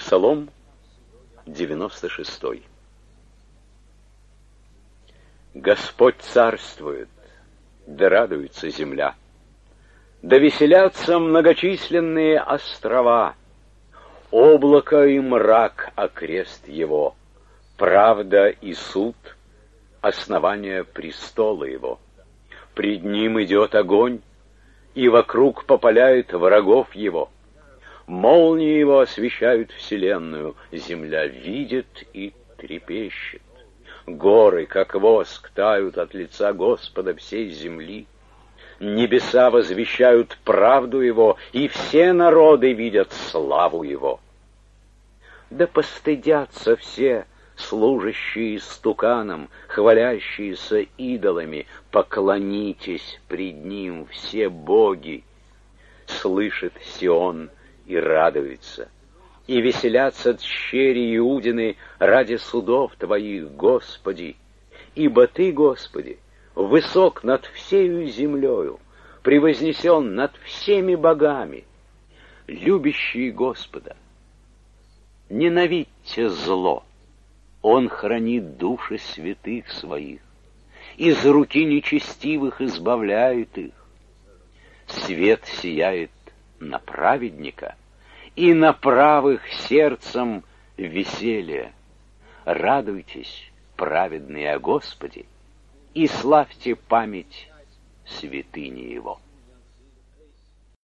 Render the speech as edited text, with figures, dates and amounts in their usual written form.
Псалом 96. Господь царствует, да радуется земля, да веселятся многочисленные острова, облако и мрак окрест его, правда и суд — основание престола его. Пред ним идет огонь, и вокруг попаляет врагов его. Молнии его освещают вселенную, земля видит и трепещет. Горы, как воск, тают от лица Господа всей земли. Небеса возвещают правду его, и все народы видят славу его. Да постыдятся все служащие стуканам, хвалящиеся идолами, поклонитесь пред ним все боги. Слышит Сион и радуется, и веселятся тщери Иудины ради судов Твоих, Господи. Ибо Ты, Господи, высок над всею землею, превознесен над всеми богами. Любящие Господа, ненавидьте зло, Он хранит души святых Своих, из руки нечестивых избавляет их. Свет сияет на праведника, и на правых сердцем веселье. Радуйтесь, праведные, о Господе, и славьте память святыни Его.